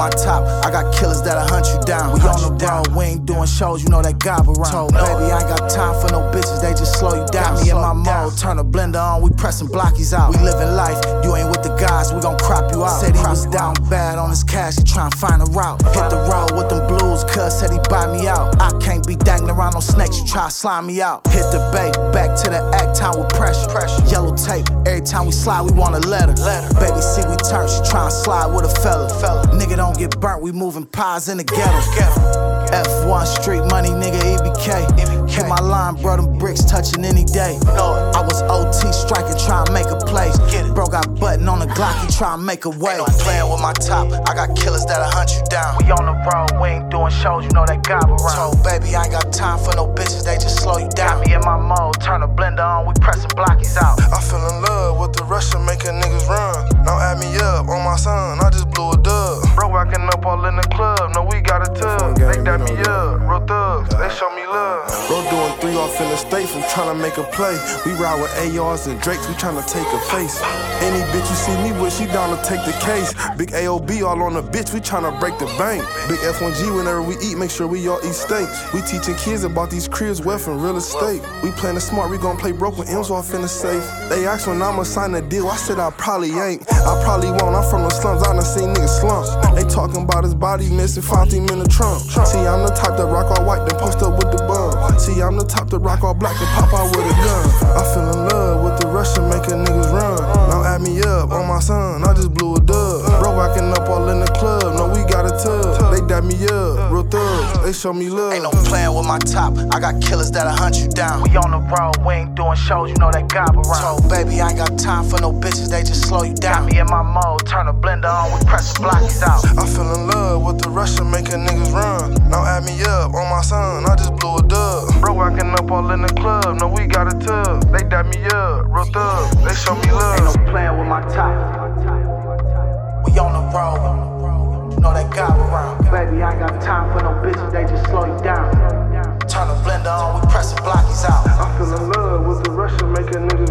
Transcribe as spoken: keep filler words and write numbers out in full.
my top, I got killers that'll hunt you down. We on the road, we ain't doing shows, you know that gob around. Told baby, I ain't got time for no bitches, they just slow you down. Got me in my mode, turn the blender on, we pressing blockies out. We living life, you ain't with the guys, we gon' crop you out. Said he was down bad on his cash, he tryna find a route. Hit the road with them blues, cuz said he buy me out. I can't be dangling around no snakes, you try to slime me out. Hit the bait, back to the act time with pressure. pressure. Yellow tape, every time we slide, we want a letter. letter. Baby, see we turn, she tryna slide with a fella. fella. Nigga don't get burnt, we moving pies in the ghetto. F one street money, nigga, E B K. Hit my line, bro, them bricks touching any day. I was O T striking, tryna make a play. Bro got button on the Glock, he tryna make a way. Ain't no playing with my top, I got killers that'll hunt you down. We on the road, we ain't doing shows, you know that gob around. Told baby, I ain't got time for no bitches, they just slow you down. Got me in my mode, turn the blender on, we pressing blockies out. I fell in love with the Russian, making niggas run. Now add me up on my son, I just blew a dub. Bro rocking up all in the club, no we got a tub. They got me up, real thugs, they show me love. Bro doing three off in the States, we tryna make a play. We ride with A Rs and Drakes, we tryna take a face. Any bitch you see me with, she down to take the case. Big A O B all on the bitch, we tryna break the bank. Big F one G whenever we eat, make sure we all eat steak. We teaching kids about these cribs, wealth and real estate. We playing the smart, we gon' play broke when M's off in the safe. They asked when I'ma sign a deal, I said I probably ain't. I probably won't, I'm from the slums, I done seen niggas slumps. They talking about his body missing, found him in the trunk. See, I'm the type that rock all white, then post up with the bum. See, I'm the type that rock all black, then pop out with a gun. I fell in love with the Russian, making niggas run. Now add me up on my son, I just blew a dub. Bro rocking up all in the club, no we got a tub. They dab me up, real thugs, they show me love. Ain't no playing with my top, I got killers that'll hunt you down. We on the road, we ain't doing shows, you know that gob around. Told baby, I ain't got time for no bitches, they just slow you down. Got me in my mode, turn the blender on, we pressing blockies out. I fell in love with the Russian, making niggas run. Now add me up on my son, I just blew a dub. Bro rocking up all in the club, no we got a tub. They dab me up, real thugs, they show me love. Ain't no playing with my top. We on the road, you know that gob around. Baby, I ain't got time for no bitches, they just slow you down. Turn the blender on, we pressing blockies out. I fell in love with the Russian, making niggas